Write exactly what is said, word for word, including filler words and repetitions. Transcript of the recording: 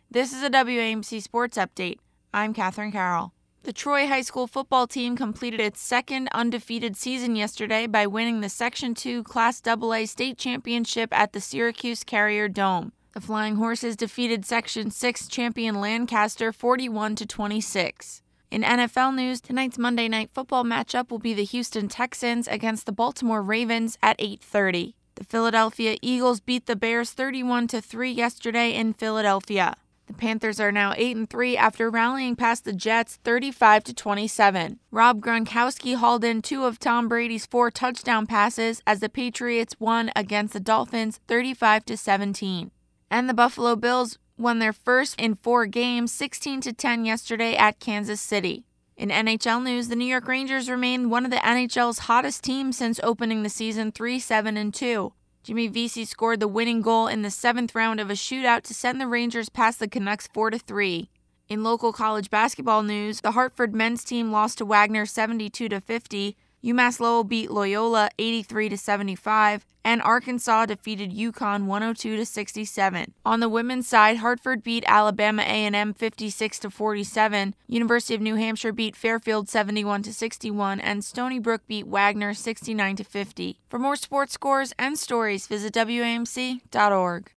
This is a W A M C Sports Update. I'm Katherine Carroll. The Troy High School football team completed its second undefeated season yesterday by winning the Section two Class double A state championship at the Syracuse Carrier Dome. The Flying Horses defeated Section six champion Lancaster forty-one to twenty-six. In N F L news, tonight's Monday Night Football matchup will be the Houston Texans against the Baltimore Ravens at eight thirty. The Philadelphia Eagles beat the Bears thirty-one to three yesterday in Philadelphia. The Panthers are now eight and three after rallying past the Jets thirty-five to twenty-seven. Rob Gronkowski hauled in two of Tom Brady's four touchdown passes as the Patriots won against the Dolphins thirty-five to seventeen. And the Buffalo Bills won their first in four games sixteen to ten yesterday at Kansas City. In N H L news, the New York Rangers remain one of the N H L's hottest teams since opening the season three seven and two. Jimmy Vesey scored the winning goal in the seventh round of a shootout to send the Rangers past the Canucks four to three. In local college basketball news, the Hartford men's team lost to Wagner seventy-two to fifty, UMass Lowell beat Loyola eighty-three to seventy-five, and Arkansas defeated UConn one oh two to sixty-seven. On the women's side, Hartford beat Alabama A and M fifty-six to forty-seven, University of New Hampshire beat Fairfield seventy-one to sixty-one, and Stony Brook beat Wagner sixty-nine to fifty. For more sports scores and stories, visit W A M C dot org.